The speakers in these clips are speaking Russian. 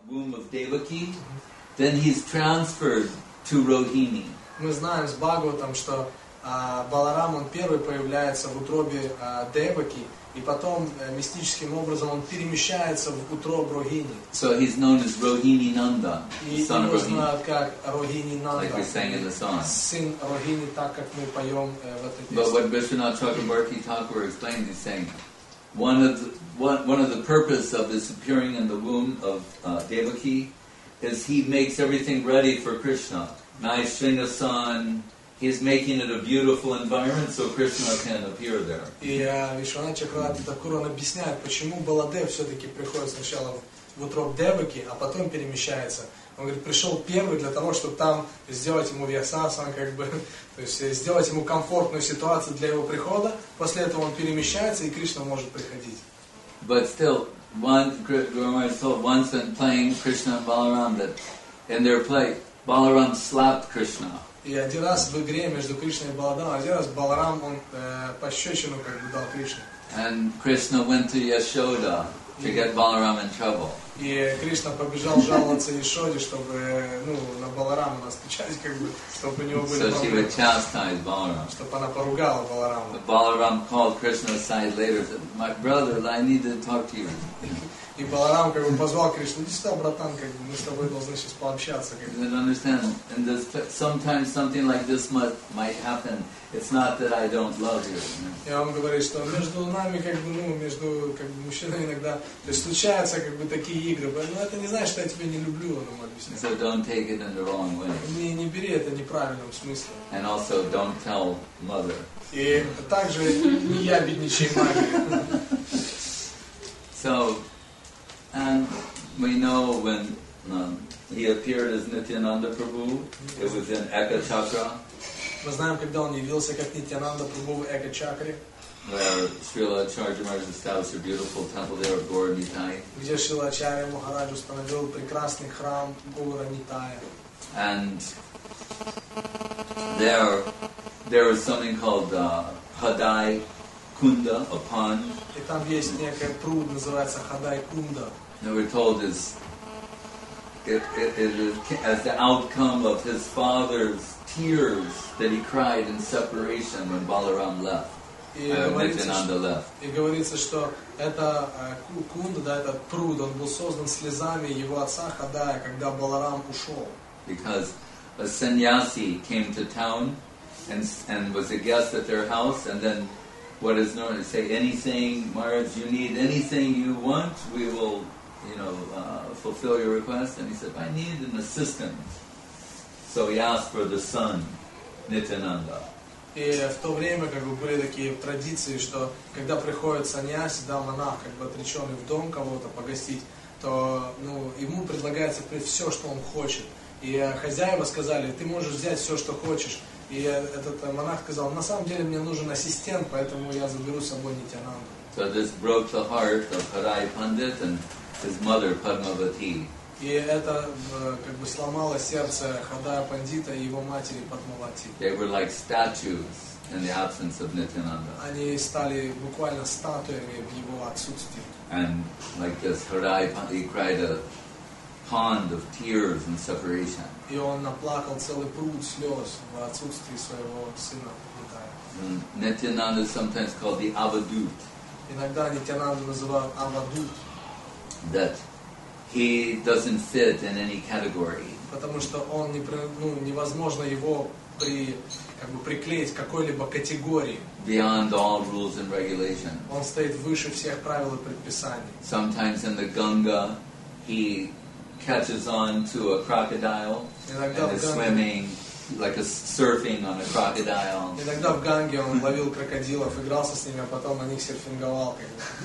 womb of Devaki, then he's transferred to Rohini. Мы знаем с Бхагаватам, что Баларам, он первый появляется в утробе Деваки, и потом мистическим образом он перемещается в утробу Рохини. So he's known as Rohini Nanda, И son of его Rohini, знают как Рохини Нанда, like we sang in the song. сын Рохини, так как мы поем в этой But песне. what Vishwanath Chakrabarti Thakur explains, he's saying, one of the purpose of his appearing in the womb of Devaki is he makes everything ready for Krishna. Nice Sringasan, he's making it a beautiful environment so Krishna can appear there. И Вишванат Чакраварти Тхакур, он объясняет, почему Баладев все-таки приходит сначала в утроб Деваки, а потом перемещается. Он говорит, пришел первый для того, чтобы там сделать ему вьясасан, как бы, то есть сделать ему комфортную ситуацию для его прихода. После этого он перемещается, и Кришна может приходить. But still, Guru Maharaj told once in playing Krishna and Balaram that in their play, Balaram slapped Krishna. И один раз в игре между Кришной и Баларамом, один раз Баларам, он пощечину как бы дал Кришне. And Krishna went to Yashoda to get Balaram in trouble. И Кришна побежал жаловаться Ешоде, чтобы на Баларама настучать, как бы, чтобы у него были So she проблемы. would chastise Balaram. Чтобы она поругала Баларама. But Balaram called Krishna aside later and said, "My brother, I need to talk to you." И Баларам как бы позвал Кришну, иди сюда, братан, как бы, мы с тобой должны сейчас пообщаться. Как бы. You understand? And sometimes something like this might happen. It's not that I don't love you. И он говорит, что между нами, как бы, между как бы, мужчинами иногда, то есть случаются как бы такие игры, но это не значит, что я тебя не люблю, он ему объясняет. So don't take it in the wrong way. Не бери это в неправильном смысле. And also don't tell mother. И также не я бедничай магии. So, and we know when he appeared as Nityananda Prabhu, it was in Eka Chakra. Мы знаем, когда он явился как Нитьянанда Прабху в Эка-чакре, where Srila Acharya Maharaj established a beautiful temple there of Gaura Nitai. где Шрила Ачарья Махарадж установил прекрасный храм Гаура Нитая. And there was something called Hadai Kunda, a pond. И там есть некая пруд, называется Хадай Кунда. And we're told it is as the outcome of his father's tears that he cried in separation when Balaram left. Nityananda left. И говорится, что это кунда, да, этот пруд, он был создан слезами его отца Хадая, когда Баларам ушел. Because a sannyasi came to town and was a guest at their house, and then what is known to say, anything, Maharaj, you need anything you want, we will, fulfill your request. And he said, I need an assistant. So he asked for the son, Nityananda. И в то время как бы были такие традиции, что когда приходит саньяси, да, монах, как бы отреченный в дом кого-то погостить, то ему предлагается все, что он хочет. И хозяева сказали, ты можешь взять все, что хочешь. И этот монах сказал, на самом деле мне нужен ассистент, поэтому я заберу с собой Нитьянанду. So this broke the heart of Harai Pandit and his mother Padmavati. И это как бы сломало сердце Хадая Пандита и его матери Падмавати. They were like statues in the absence of Nityananda. Они стали буквально статуями в его отсутствии. And like this, Harai Pandit cried a pond of tears and separation. И он наплакал целый пруд слез в отсутствии своего сына Нитая. Nityananda is sometimes called the Avadut. Иногда Нитьянанду называют Авадут. That he doesn't fit in any category. Потому что он невозможно его приклеить к какой-либо категории. Beyond all rules and regulation. Он стоит выше всех правил и предписаний. Sometimes in the Ganga, he catches on to a crocodile and is swimming, like surfing on a crocodile. Иногда в Ганге он ловил крокодилов, игрался с ними, а потом на них серфинговал.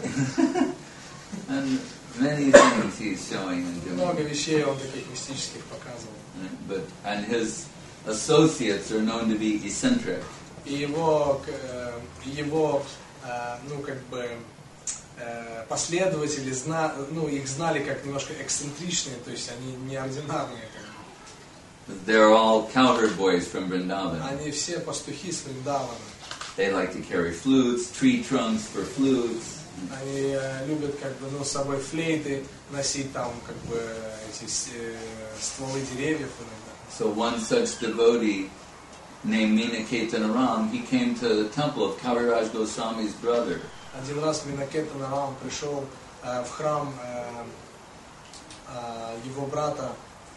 And many things he's showing and doing. Много вещей он таких мистических показывал. And his associates are known to be eccentric. И его последователи их знали как немножко эксцентричные, то есть они неординарные. They're all counter boys from Vrindavan. Они все пастухи с Вриндавана. They like to carry flutes, tree trunks for flutes. Они любят как бы, ну, с собой флейты носить, там, как бы, эти стволы деревьев иногда. So one such devotee named Minaketanaram, he came to the temple of Kaviraj Goswami's brother. Один раз Минакетанарам пришел в храм его брата,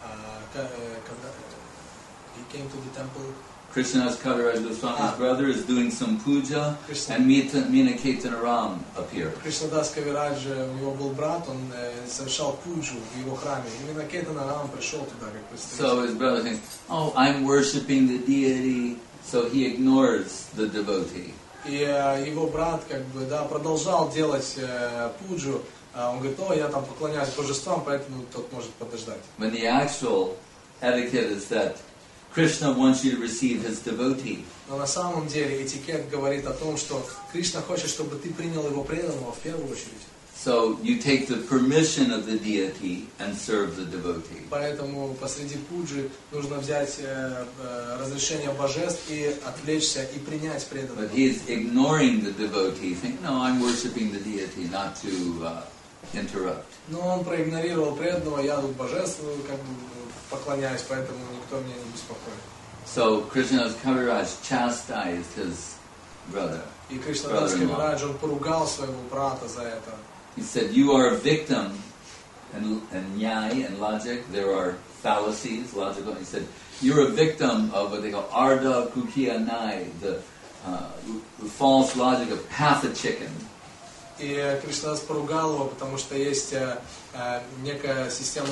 когда he came to the temple. Krishnadas Kaviraj Goswami's brother is doing some puja, and Minaketanaram appeared. Кришнадас Кавирадж, у него был брат, он совершал пуджу в его храме. И Минакетанарам пришел туда как представитель. So his brother thinks, oh, I'm worshipping the deity, so he ignores the devotee. И его брат как бы, да, продолжал делать пуджу. Он говорит, о, я там поклоняюсь божествам, поэтому тот может подождать. When the actual etiquette is that Krishna wants you to receive his devotee. Но на самом деле этикет говорит о том, что Кришна хочет, чтобы ты принял его преданного в первую очередь. So you take the permission of the deity and serve the devotee. Поэтому посреди пуджи нужно взять разрешение божеств и отвлечься и принять преданного. But he is ignoring the devotee, thinking, no, I'm worshiping the deity, not to interrupt. Но он проигнорировал преданного, я тут божеству как бы поклоняюсь, поэтому никто меня не беспокоит. So Krishnadas Kaviraj chastised his brother. И Кришнадас Кавирадж, он поругал своего брата за это. He said, you are a victim, and nyai and logic, there are fallacies, logical. He said, you're a victim of what they call Ardha Kukiya Nai, the false logic of half a chicken. И Кришнадас поругал его, потому что есть некая система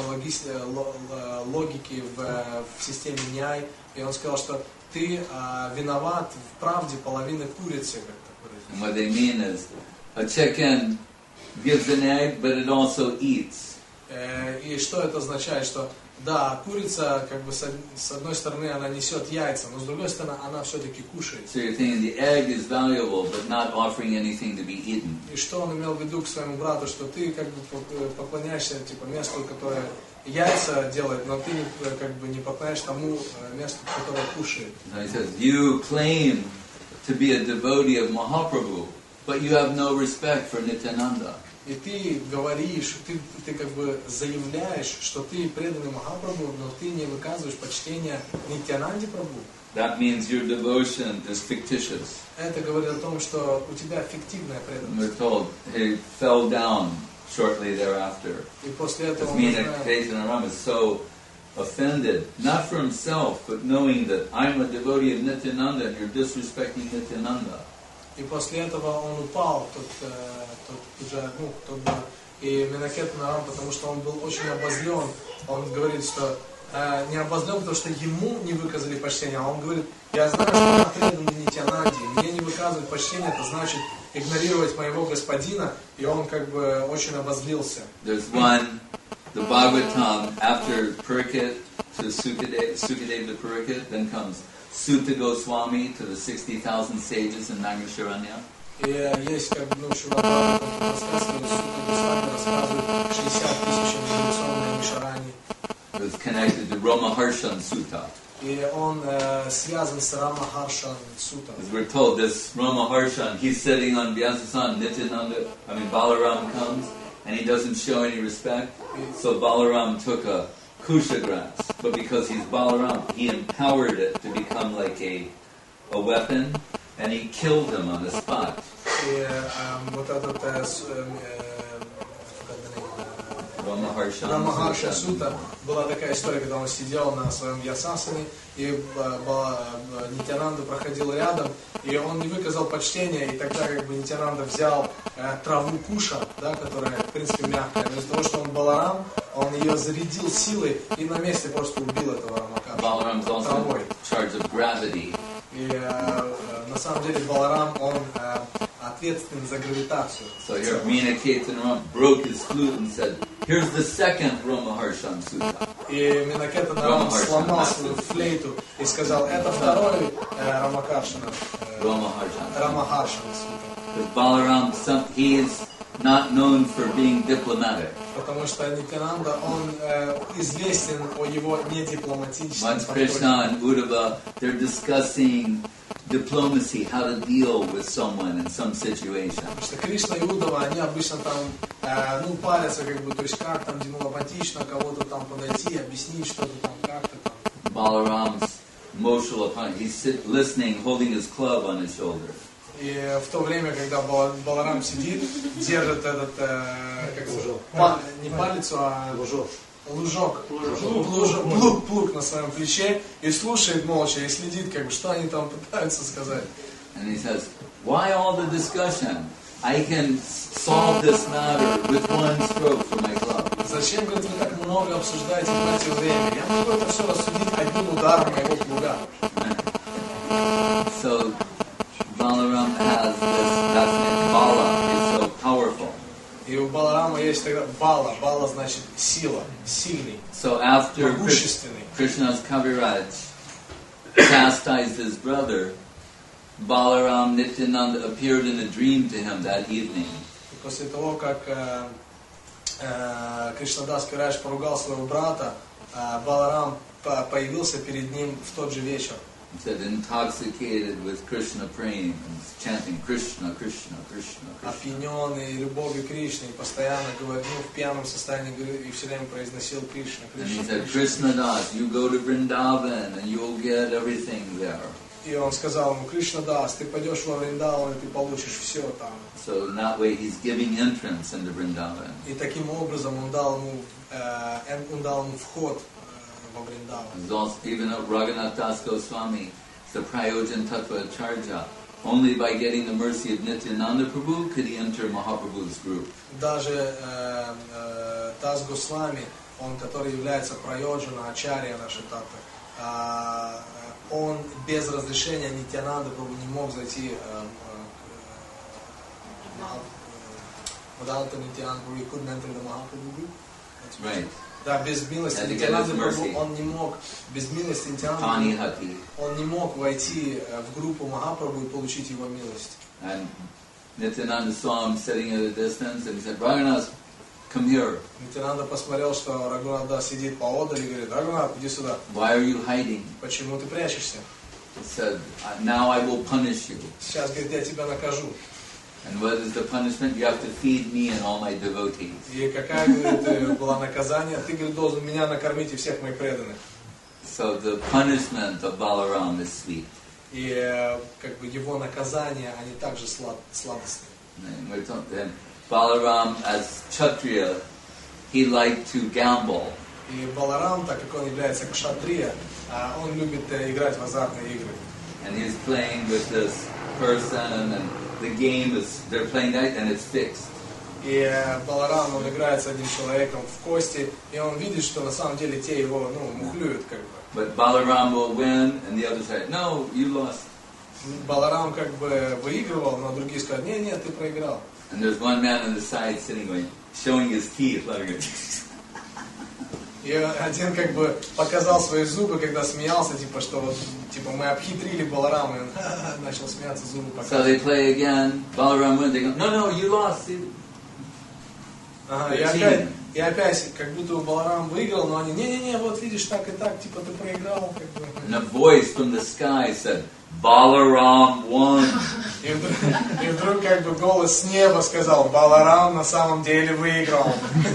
логики в системе няй, и он сказал, что ты виноват в правде половины курицы. And what they mean is, a chicken gives an egg, but it also eats. И что это означает? Что да, курица, как бы с одной стороны, она несет яйца, но с другой стороны, она все-таки кушает. So you're thinking the egg is valuable, but not offering anything to be eaten. И что он имел в виду к своему брату, что ты как бы поклоняешься типа месту, которое яйца делает, но ты как бы не поклоняешься тому месту, которое кушает. So he says, you claim to be a devotee of Mahaprabhu, but you have no respect for Nityananda. И ты говоришь, ты как бы заявляешь, что ты преданный Махапрабху, но ты не выказываешь почтения Нитьянанде Прабху. That means your devotion is fictitious. Это говорит о том, что у тебя фиктивная преданность. We're told he fell down shortly thereafter. И после этого Minaketanaram is so offended, not for himself, but knowing that I'm a devotee of Nityananda and you're disrespecting Nityananda. И после этого он упал, и Минакетанарам, потому что он был очень обозлен. Он говорит, что не обозлен, потому что ему не выказали почтения, а он говорит, я знаю, что я предан Нитьянанде, мне не выказывать почтения, это значит игнорировать моего господина, и он как бы очень обозлился. There's one, the Bhagavatam, after Parikshit to Sukadeva to Parikshit, then comes Sutta Goswami to the 60,000 sages in Naimisharanya. И есть как бы, Шивабхагаватам, рассказывает, Сутта Госвами рассказывает 60 тысяч мудрецов в Наймишарани. It was connected to Ramaharshan Sutta. И он связан с Рамахаршан Сutta. As we're told, this Ramaharshan, he's sitting on Vyasasan, Nityananda, Balaram comes, and he doesn't show any respect. So Balaram took a kusha grass, but because he's Balaram, he empowered it to become like a weapon, and he killed him on the spot. И вот этот Рамахарша Сутта, была такая история, когда он сидел на своем ясасане, и Нитьянанда проходил рядом, и он не выказал почтения, и тогда как бы Нитьянанда взял траву куша, да, которая в принципе мягкая, но из-за того, что он Баларам, он ее зарядил силой и на месте просто убил этого Рамахарша травой. И на самом деле Баларам, он ответственен за гравитацию. So here Minaketanaram broke his flute and said, here's the second Ramaharshan Sutta. И Минакетанарам сломал свою флейту и сказал, это второй Рамахаршан Сутта. Because Balaram, not known for being diplomatic. Потому что Нитянанда, он известен о его недипломатичном Once подходе. Krishna and Uddhava, they're discussing diplomacy, how to deal with someone in some situation. Потому что Кришна и Удава, они обычно там, парятся, как бы, то есть как там дипломатично кого-то там подойти, объяснить что-то там, как-то там. Balaram's emotional opponent, he's listening, holding his club on his shoulder. И в то время, когда Баларам сидит, держит этот, не палец, а лужок, плуг на своем плече и слушает молча и следит, как бы, что они там пытаются сказать. And he says, why all the discussion? I can solve this matter with one stroke from my club. Зачем, говорит, вы так много обсуждаете, тратите время? Я могу это все рассудить одним ударом моего плуга. So Balaram has this, that's it, Bala is so powerful. И у Баларама есть тогда Бала значит сила, сильный, So after могущественный. Krishna's Kaviraj chastised his brother, Balaram Nityananda appeared in a dream to him that evening. После того, как Кришнадас Кавирадж поругал своего брата, Баларам появился перед ним в тот же вечер. He said, intoxicated with Krishna praying and chanting Krishna, Krishna, Krishna, Krishna. Опьяненный любовью Кришны, и постоянно говорил, в пьяном состоянии и все время произносил Кришна, And he Кришна, said, Кришна. Krishna Das, you go to Vrindavan and you'll get everything there. И он сказал ему, Кришна Дас, ты пойдешь во Вриндаван, и ты получишь все там. So in that way he's giving entrance into Vrindavan. И таким образом он дал ему вход во Вриндаван. There's also, even Raghunath Das Goswami, the Prayojan Tattva Acharya, only by getting the mercy of Nityananda Prabhu could he enter Mahaprabhu's group. Даже Дас Госвами, он, который является Прайоджана, Ачарья нашей Татты, он без разрешения Нитянанды Прабху не мог зайти without the Nityananda Prabhu, he couldn't enter the Mahaprabhu group. Right. Да, без милости Had to get Нитянанды his Прабху, mercy. он не мог, без милости Нитянанды Tani Прабху, Hati. он не мог войти в группу Махапрабху и получить его милость. And Nityananda saw him sitting at a distance and he said, Raghunath, come here. Нитянанда посмотрел, что Рагунада сидит поодаль и говорит, Рагунат, иди сюда. Why are you hiding? Почему ты прячешься? He said, now I will punish you. Сейчас, говорит, я тебя накажу. And what is the punishment? You have to feed me and all my devotees. И какая, говорит, была наказание? Ты, говорит, должен меня накормить и всех моих преданных. So the punishment of Balaram is sweet. И как бы его наказания, они также сладостные. And we're and Balaram, as Kshatriya, he liked to gamble. И Баларам, так как он является кшатрия, он любит играть в азартные игры. And he's playing with this person and the game is, they're playing that and it's fixed. И Баларам, он играет с одним человеком в кости, и он видит, что на самом деле те его, мухлюют как бы. But Balaram will win and the other side, no, you lost. Баларам как бы выигрывал, но другие скажут, нет, ты проиграл. And there's one man on the side sitting going, showing his teeth, like И один как бы показал свои зубы, когда смеялся, типа, что вот, типа, мы обхитрили Баларама, и он начал смеяться, зубы So they показывать. play again, Balaram wins, they go, no, you lost. Ага, и опять, как будто Баларам выиграл, но они, не, вот видишь, так и так, типа, ты проиграл, как бы. And a voice from the sky said, Balaram won. И вдруг как бы голос с неба сказал, Баларам на самом деле выиграл.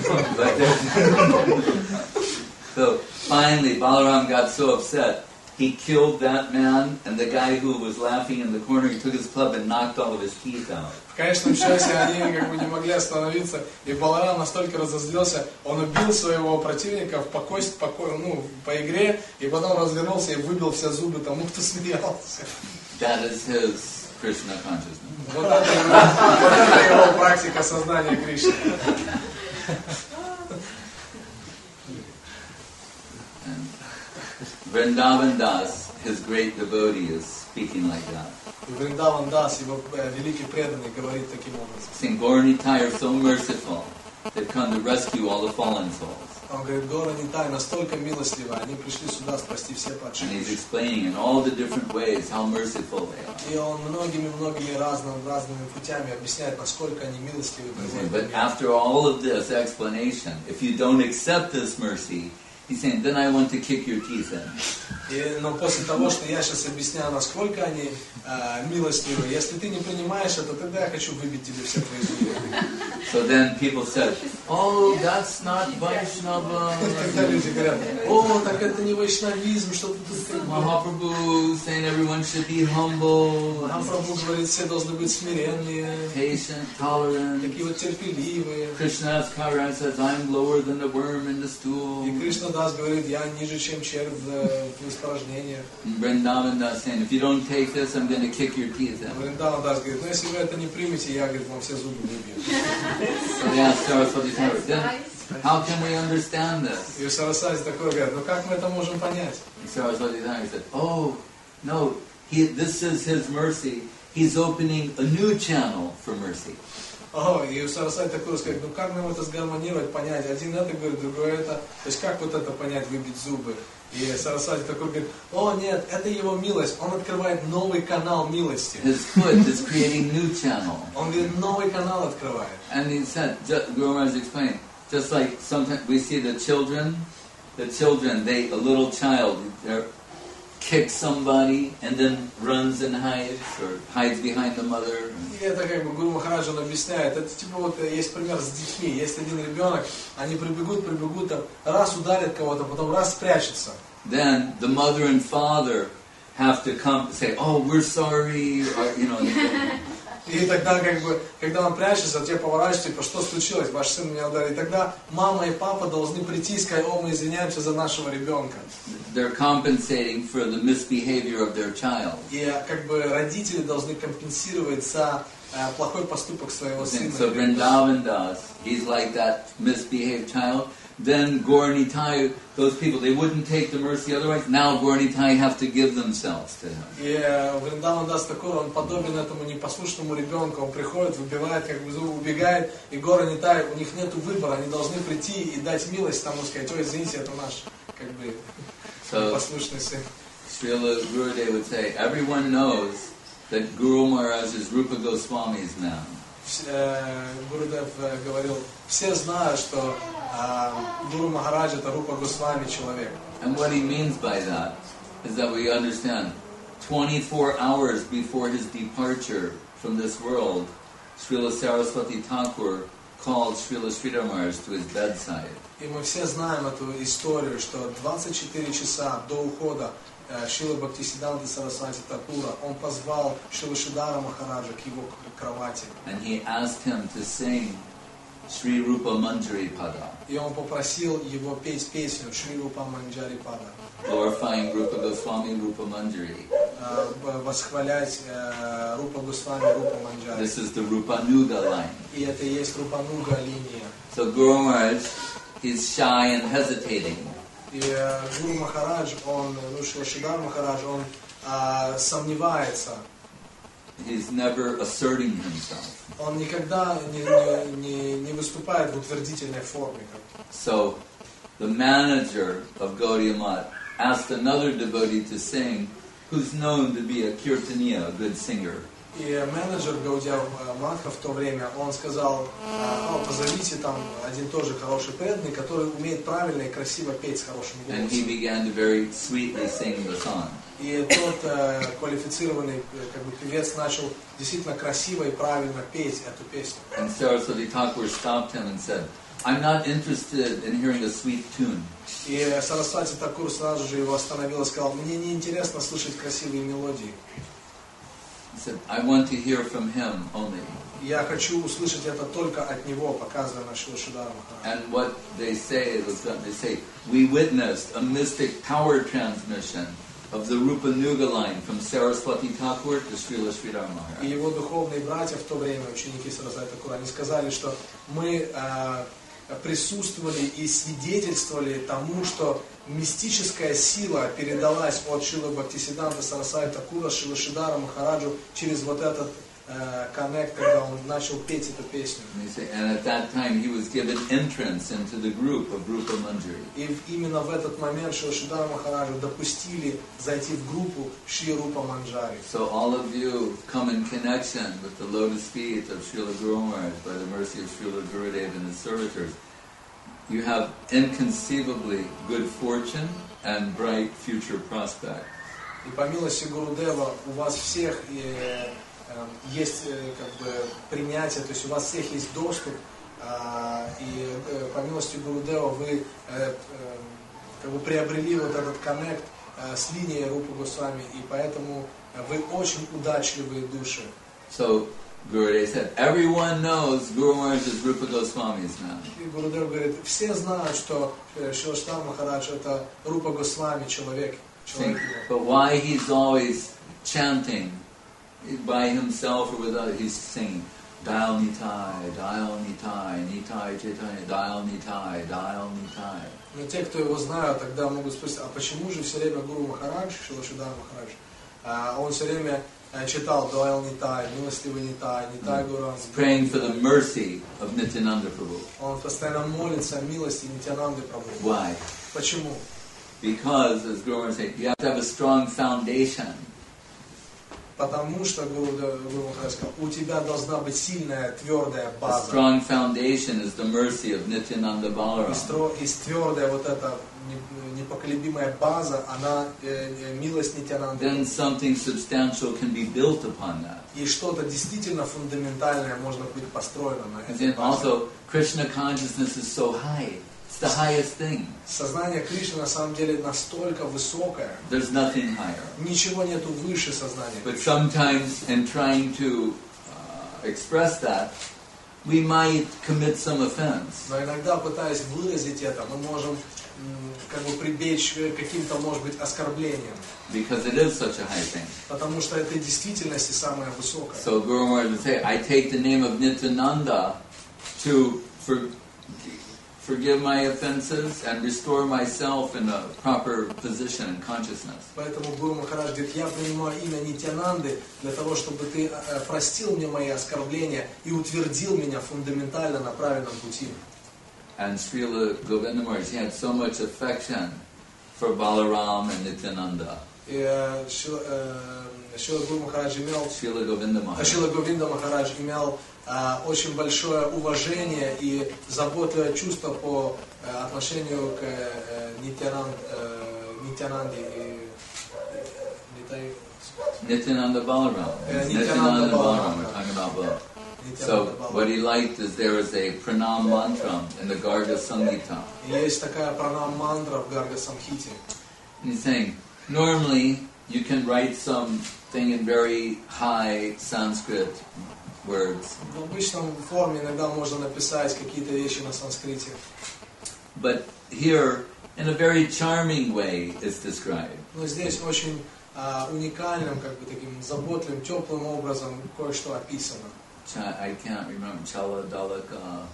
So finally Balaram got so upset, he killed that man, and the guy who was laughing in the corner, he took his club and knocked all of his teeth out. В конечном счете они как бы не могли остановиться, и Баларам настолько разозлился, он убил своего противника по игре, и потом развернулся и выбил все зубы тому, кто смеялся. That is his Krishna consciousness. Вот это его практика сознания Кришны. And Vrindavan Das, his great devotee, is speaking like that. И Вриндаван Дас, его великий преданный, говорит таким образом. Saying, Gaura Nitai are so merciful. They've come to rescue all the fallen souls. Он говорит, Гора Нитай настолько милостливы, они пришли сюда спасти все And падшие he's души. explaining in all the different ways how merciful they are. И он многими разными путями объясняет, насколько они милостливы. But after all of this explanation, if you don't accept this mercy, he's saying, then I want to kick your teeth in. Но после того, что я сейчас объясняю, насколько они милостливы, если ты не принимаешь это, тогда я хочу выбить тебе все твои зубы. So then people said, oh, that's not Vaishnava. Тогда люди говорят, о, так это не вайшнавизм, что ты тут... Mahaprabhu saying everyone should be humble, Махапрабху говорит, все должны быть смиренные, patient, tolerant. такие вот терпеливые. Krishna's Karan says, I'm lower than the worm in the stool. И Кришна Дас говорит, я ниже, чем червь в испражнениях. Vrindavan Das saying, if you don't take this, I'm going to kick your teeth in. Вриндаван Дас говорит, ну если вы это не примете, я, говорит, вам все зубы выбью. So they asked Saraswati Thakur, then how can we understand this? И Сарасвати такой говорит, ну как мы это можем понять? And Saraswati Thakur said, oh, no, this is his mercy. He's opening a new channel for mercy. О, и у Сарасвати такой сказать, ну как нам это сгармонировать, понять? Один это говорит, другой это. То есть как вот это понять, выбить зубы? И Сарасвати такой говорит, о нет, это его милость, он открывает новый канал милости. His foot is creating new channel. Он говорит, новый канал открывает. And he said, Guru Maharaj explained, just like sometimes we see the children, a little child, kicks somebody and then runs and hides or hides behind the mother. И это как бы Гуру Махарадж он объясняет, это типа вот есть пример с детьми, есть один ребенок, они прибегут, раз ударят кого-то, потом раз спрячется. Then the mother and father have to come say, oh, we're sorry, or, you know. И тогда, как бы, когда он прячется, те поворачиваются, типа, что случилось, ваш сын меня ударил. И тогда мама и папа должны прийти и сказать, о, мы извиняемся за нашего ребенка. They're compensating for the misbehavior of their child. И как бы родители должны компенсировать за плохой поступок своего сына. So Vrindavan Das, he's like that misbehaved child. Then Gaura Nitai, those people, they wouldn't take the mercy otherwise. Now Gaura Nitai have to give themselves to him. И Вриндаван Дас Такур, он подобен этому непослушному ребенку. Он приходит, выбивает, как бы убегает, и Gaura Nitai, у них нет выбора, они должны прийти и дать милость тому, сказать, ой, извините, это наш, как бы, непослушный сын. Srila Gurudev would say, everyone knows that Guru Maharaj is Rupa Goswami's man. Гурудев говорил, все знают, что Гуру Махарадж это Рупа Госвами человек. And what he means by that is that we understand 24 hours before his departure from this world, Srila Saraswati Thakur called Srila Sridhar Maharaj to his bedside. И мы все знаем эту историю, что 24 часа до ухода Шрила Бхактисиданты Сарасвати Такура, он позвал Шрила Шридхара Махараджа к его кровати. And he asked him to sing Sri Rupa Manjari Pada, И он попросил его петь песню Шри Рупа Манджари Пада, glorifying Rupa Goswami Rupa Manjari. восхвалять Рупа Госвами Рупа Манджари. This is the Rupanuga line. И это и есть Рупануга линия. So Guru Maharaj is shy and hesitating. И Гуру Махарадж, он, Шрила Шридхар Махарадж, он сомневается. He's never asserting himself. Он никогда не выступает в утвердительной форме. So the manager of Gaudiya Math asked another devotee to sing, who's known to be a kirtaniya, a good singer. И менеджер Гаудия Матха в то время, он сказал, позовите там один тоже хороший преданный, который умеет правильно и красиво петь с хорошим And he голосом. began to very sweetly sing the song. И тот квалифицированный как бы, певец начал действительно красиво и правильно петь эту песню. And Saraswati Thakur stopped him and said, I'm not interested in hearing a sweet tune. И Сарасвати Такур сразу же его остановил и сказал, мне не интересно слышать красивые мелодии. He said, I want to hear from him only. Я хочу услышать это только от него, показывая на Шрила Шридхара Махараджа. And what they say is that they say, we witnessed a mystic power transmission of the Rupanuga line from Saraswati Thakur to Srila Sridhar И Maharaj. его духовные братья в то время, ученики Сарасвати Такура, они сказали, что мы присутствовали и свидетельствовали тому, что мистическая сила передалась от Шрилы Бхактисиданты Сарасвати Такура Шрила Шридхара Махараджу через вот этот коннект, когда он начал петь эту песню. And at that time he was given entrance into the group of Rupa Manjari. И именно в этот момент Шрила Шридхар Махараджа допустили зайти в группу Шри Рупа Манджари. So all of you come in connection with the lotus feet of Srila Guru Maharaj by the mercy of Srila Gurudev and his servitors. You have inconceivably good fortune and bright future prospect. И по милости Гурудева у вас всех есть как бы принятие, то есть у вас всех есть доступ, и по милости Гурудева вы как бы приобрели вот этот коннект с линией Рупы Госвами, и поэтому вы очень удачливые души. So Gurudev said, everyone knows Guru Maharaj is Rupa Goswami's man. И Гурудев говорит, все знают, что Шрила Шридхар Махарадж это Рупа Госвами, человек. But why he's always chanting by himself or with others? He's singing Dial Nitai, Dial Nitai, Nitai Chaitanya, Dial Nitai, Dial Nitai. Но те, кто его знают, тогда могут спросить, а почему же все время Гуру Махарадж, Шрила Шридхар Махарадж, он все время читал Диал Нитай, милостивый Нитай, Нитай Гуру. Praying for the mercy of Nityananda Prabhu. Он постоянно молится о милости Нитьянанды Прабху. Why? Почему? Because, as Guru Maharaj said, you have to have a strong foundation. Потому что, Гуру Махарадж сказал, у тебя должна быть сильная, твердая A база. strong foundation is the mercy of Nityananda Balaram. И твердая вот эта непоколебимая база, она милость Нитьянанды. Then something substantial can be built upon that. И что-то действительно фундаментальное может быть построено на And этой then базе. also, Krishna consciousness is so high. It's the highest thing. Сознание Кришны на самом деле настолько высокое. There's nothing higher. Ничего нету выше сознания. But sometimes, in trying to express that, we might commit some offense. Но иногда, пытаясь выразить это, мы можем как бы прибечь к каким-то, может быть, оскорблениям. Because it is such a high thing. Потому что это в действительности самое высокое. So Guru Maharaj would say, I take the name of Nityananda to forgive my offenses and restore myself in a proper position and consciousness. Поэтому Гуру Махарадж говорит, я принимаю имя Нитьянанды для того, чтобы ты простил мне мои оскорбления и утвердил меня фундаментально на правильном пути. And Srila Govinda Maharaj, he had so much affection for Balaram and Nityananda. Шрила Гуру Махарадж имел, Srila Govinda Maharaj. Шрила Говинда Махарадж имел очень большое уважение и заботливое чувство по отношению к Нитьянанде и Nityananda Balaram. Nityananda Balaram, we're talking about both. So what he liked is there was a pranam mantra in the Garga Samhita. Есть такая пранам мантра в Гарга Самхите. And he's saying, normally you can write something in very high Sanskrit words. В обычном форме иногда можно написать какие-то вещи на санскрите. But here, in a very charming way, it's described. Но здесь очень уникальным, как бы таким заботливым, теплым образом кое-что описано. I can't remember, Chala Dalaka,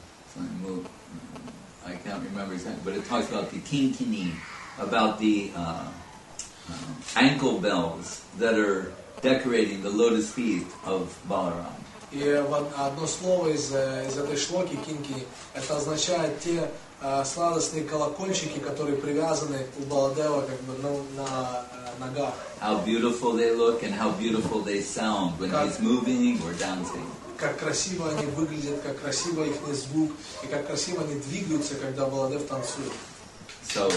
I can't remember exactly, but it talks about the kinkini, about the ankle bells that are decorating the lotus feet of Balaram. И одно слово из этой шлоки, кинки, это означает те сладостные колокольчики, которые привязаны у Баладева как бы на ногах. How beautiful they look and how beautiful they sound when he's moving or dancing. Как красиво они выглядят, как красиво их звук, и как красиво они двигаются, когда Баладев танцует. So,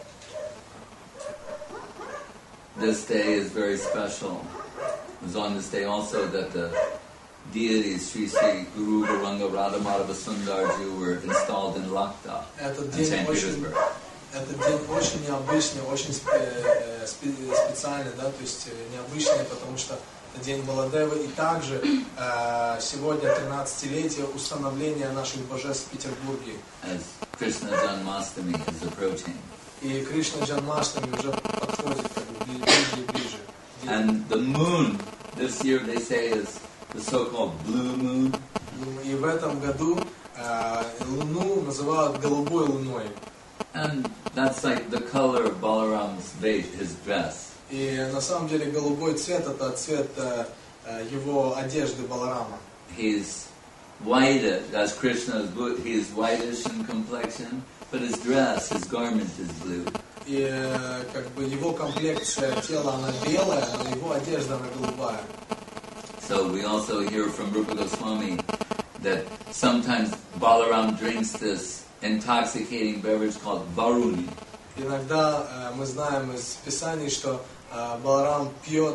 this day is very special. It was on this day also that the deities Sri Sri Guru Gauranga Radha Madhava Sundarji were installed in Lakta in St. Petersburg. Этот день очень необычный, очень специальный, да, то есть необычный, потому что это день Баладева, и также сегодня 13-летие установления наших божеств в Петербурге. As Krishna Janmashtami is approaching. И Кришна Джанмаштами уже подходит как бы ближе и ближе. And the moon this year they say is the so-called blue moon. И в этом году Луну называют голубой луной. And that's like the color of Balaram's his dress. И на самом деле голубой цвет это цвет его одежды Баларама. He's white, as Krishna he's whitish in complexion, but his dress, his garment is blue. И как бы его комплекция тела она белая, но его одежда она голубая. So we also hear from Rupa Goswami that sometimes Balaram drinks this intoxicating beverage called Varuni. Иногда мы знаем из Писаний, что Баларам пьет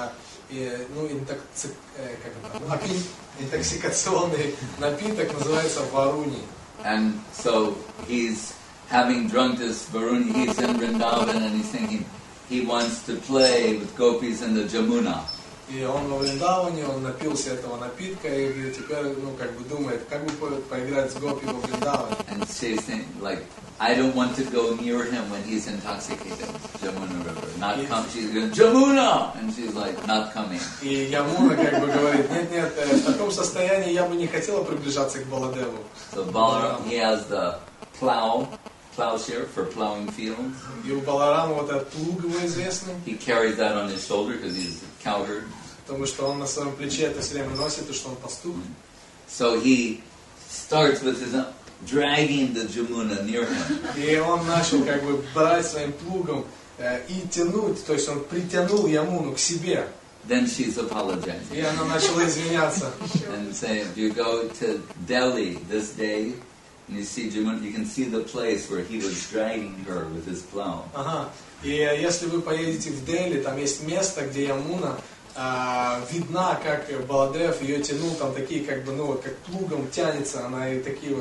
интоксикационный напиток, называется Варуни. And so he's having drunk this Varuni, he's in Vrindavan and he's thinking he wants to play with gopis in the Jamuna. И он во Вриндаване, он напился этого напитка и теперь, думает, как бы поиграть с гопи во Вриндаване. And she's saying, like, I don't want to go near him when he's intoxicated. Jamuna River, not come. She's going, Jamuna, and she's like, not coming. И Ямуна говорит, нет, в таком состоянии я бы не хотела приближаться к Баладеву. So Balaram, he has the plowshare for plowing fields. И у Баларама вот этот плуг его известный. He carries that on his shoulder because he's a cowherd. Потому что он на своем плече это все время носит, и что он пастух. So he starts with his dragging the Jamuna near him. И он начал брать своим плугом и тянуть, то есть он притянул Ямуну к себе. Then she's apologizing. И она начала извиняться. And saying, if you go to Delhi this day, and you see Jamuna, you can see the place where he was dragging her with his plow. Ага. И если вы поедете в Дели, там есть место, где Ямуна видна, как Баладев ее тянул, там такие как плугом тянется, она и такие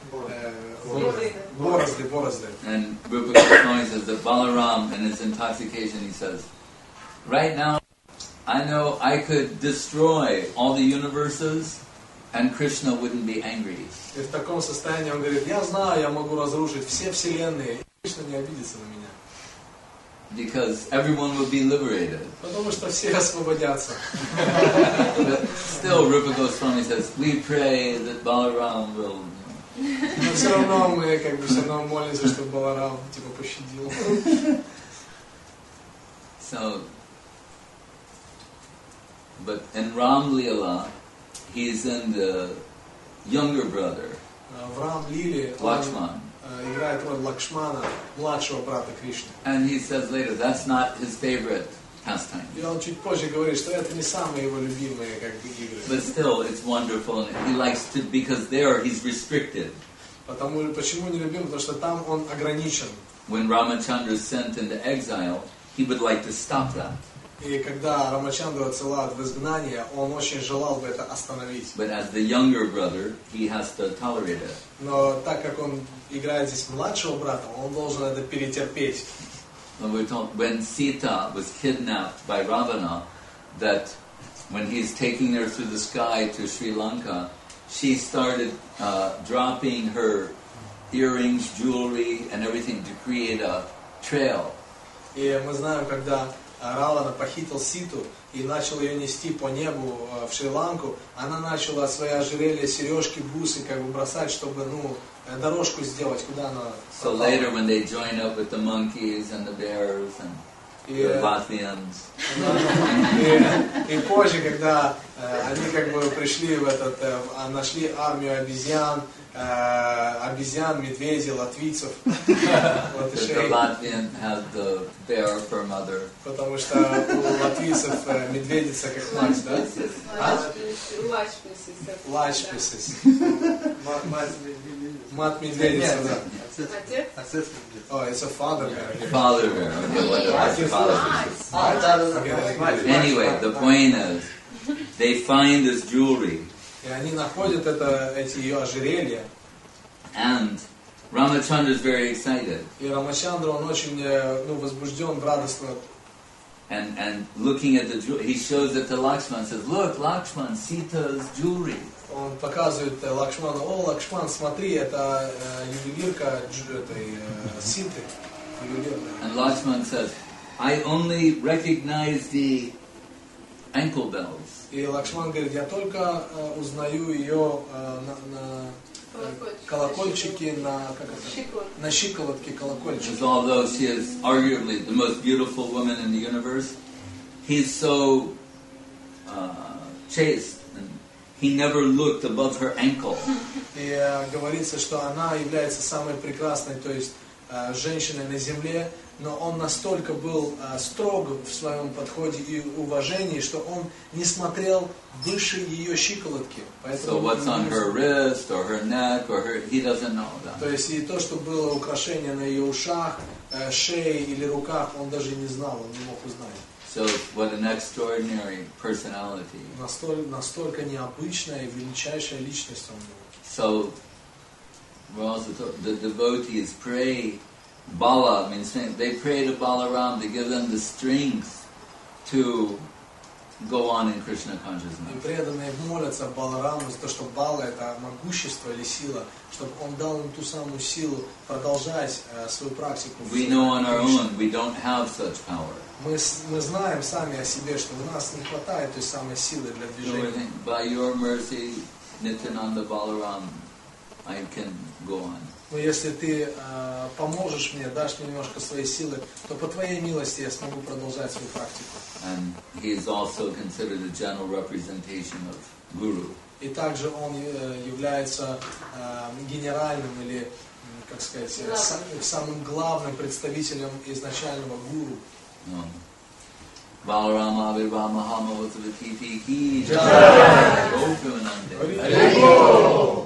борозды. And Rupa Goswami says that Balaram, in his intoxication, he says, right now, I know I could destroy all the universes, and Krishna wouldn't be angry. И в таком состоянии он говорит, я знаю, я могу разрушить все вселенные, и Кришна не обидится на меня. Because everyone will be liberated. Потому что все освободятся. But still, Rupa Goswami says, we pray that Balaram will... Но все равно мы все равно молимся, чтобы Баларам пощадил. So, but in Ram Leela, he's in the younger brother, В Рам Лиле Lakshman. Играет роль Лакшмана, младшего брата Кришны. And he says later, that's not his favorite pastime. И он чуть позже говорит, что это не самые его любимые игры. But still, it's wonderful, and he likes to, because there he's restricted. Почему не любим? Потому что там он ограничен. When Ramachandra is sent into exile, he would like to stop that. И когда Рамачандру отсылают в изгнание, он очень желал бы это остановить. But as the younger brother, he has to tolerate it. Но так как он играет здесь младшего брата, он должен это перетерпеть. We're told when Sita was kidnapped by Ravana, that when he's taking her through the sky to Sri Lanka, she started dropping her earrings, jewelry, and everything to create a trail. И мы знаем, когда Равана похитил Ситу и начал ее нести по небу в Шри-Ланку, она начала свои ожерелья, сережки, бусы бросать, чтобы дорожку сделать, куда она. So later, when they join up with the monkeys and the bears and the Latvians, и позже, когда они пришли нашли армию обезьян, медведей, латвийцев, the Latvian had the bear for mother. Потому что у латвийцев медведица как мать, да? Лачписис. Мать медведица, да. Oh, it's a father bear. Father bear. Okay, whatever. Father bear. Anyway, the point is, they find this jewelry. И они находят эти ее ожерелья. And Ramachandra is very excited. И Рамачандра, он очень возбужден, радостно. And looking at the jewelry, he shows it to Lakshman and says, look, Lakshman, Sita's jewelry. Он показывает Лакшману, о, Лакшман, смотри, это ювелирка этой Ситы. And Lakshman says, I only recognize the ankle bells. И Лакшман говорит, я только узнаю ее на колокольчики, на щиколотке колокольчики. Because although she is arguably the most beautiful woman in the universe, he's so chaste. And he never looked above her ankle. И говорится, что она является самой прекрасной, то есть женщиной на земле, но он настолько был строг в своем подходе и уважении, что он не смотрел выше ее щиколотки. So what's on her wrist or her neck or her, he doesn't know that. То есть и то, что было украшение на ее ушах, шее или руках, он даже не знал, он не мог узнать. So what an extraordinary personality. Настолько необычная и величайшая личность он был. So we're also told, the devotees pray Bala, means they pray to Balaram to give them the strength to go on in Krishna consciousness. И преданные молятся Балараму за то, что Бала это могущество или сила, чтобы он дал им ту самую силу продолжать свою практику. We know on our own we don't have such power. Мы знаем сами о себе, что у нас не хватает той самой силы для движения. By your mercy, Nityananda Balaram, I can go on. Но если ты поможешь мне, дашь мне немножко своей силы, то по твоей милости я смогу продолжать свою практику. And he is also considered a general representation of Guru. И также он является генеральным или, как сказать, самым главным представителем изначального гуру. Balarama Virva Mahama Uttavati Ki Jai.